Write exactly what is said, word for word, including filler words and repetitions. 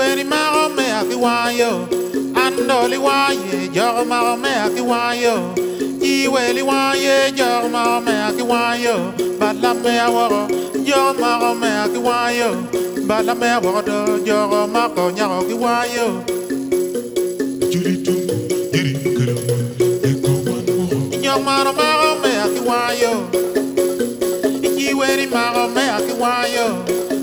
Iweri maro me akiwayo, andoli waye, jor maro me akiwayo. Iweli waye, jor maro me akiwayo, bala me aworo, jor maro me akiwayo, bala me aworo, jor maro nyaro akiwayo. Jor maro maro me akiwayo, iweri maro me akiwayo.